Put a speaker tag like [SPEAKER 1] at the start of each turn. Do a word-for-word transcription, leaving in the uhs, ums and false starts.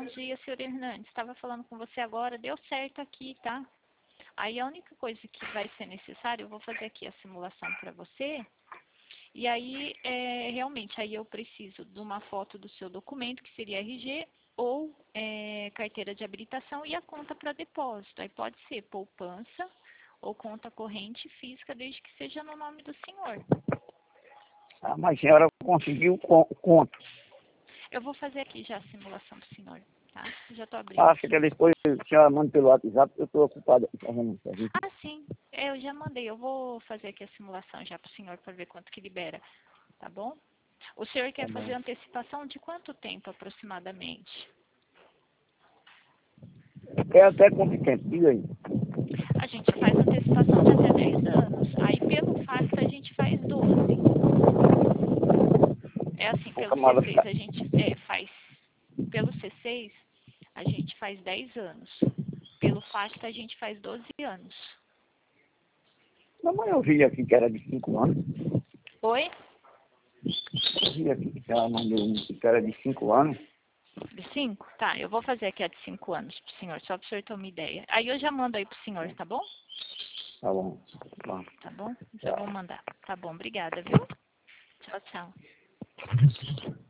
[SPEAKER 1] bom dia, senhor Hernandes. Estava falando com você agora, deu certo aqui, tá? Aí a única coisa que vai ser necessário, eu vou fazer aqui a simulação para você. E aí, é, realmente, aí eu preciso de uma foto do seu documento, que seria R G, ou é, carteira de habilitação e a conta para depósito. Aí pode ser poupança ou conta corrente física, desde que seja no nome do senhor.
[SPEAKER 2] Ah, mas a senhora conseguiu o conto.
[SPEAKER 1] Eu vou fazer aqui já a simulação do senhor, tá? Já estou abrindo.
[SPEAKER 2] Acho que depois a senhora manda pelo WhatsApp, eu estou ocupado aqui fazendo isso.
[SPEAKER 1] Ah, sim. Eu já mandei. Eu vou fazer aqui a simulação já para o senhor para ver quanto que libera. Tá bom? O senhor quer
[SPEAKER 2] Tá
[SPEAKER 1] fazer
[SPEAKER 2] bom.
[SPEAKER 1] antecipação de quanto tempo aproximadamente?
[SPEAKER 2] É até quanto tempo? Diga aí.
[SPEAKER 1] A gente faz antecipação de até dez anos. Aí pelo FAST a gente faz doze. É assim,
[SPEAKER 2] Pouca
[SPEAKER 1] pelo
[SPEAKER 2] mala
[SPEAKER 1] C seis a gente é, faz. Pelo C seis a gente faz dez anos. Pelo FAST a gente faz doze anos.
[SPEAKER 2] Não, mas eu vi aqui que era de cinco anos.
[SPEAKER 1] Oi?
[SPEAKER 2] Eu vi aqui que ela mandou um que era de cinco anos.
[SPEAKER 1] De cinco? Tá, eu vou fazer aqui a de cinco anos pro senhor, só para o senhor ter uma ideia. Aí eu já mando aí pro senhor, tá bom?
[SPEAKER 2] Tá bom. Tá.
[SPEAKER 1] Tá bom? Já
[SPEAKER 2] Tchau.
[SPEAKER 1] vou mandar. Tá bom, obrigada, viu? Tchau, tchau.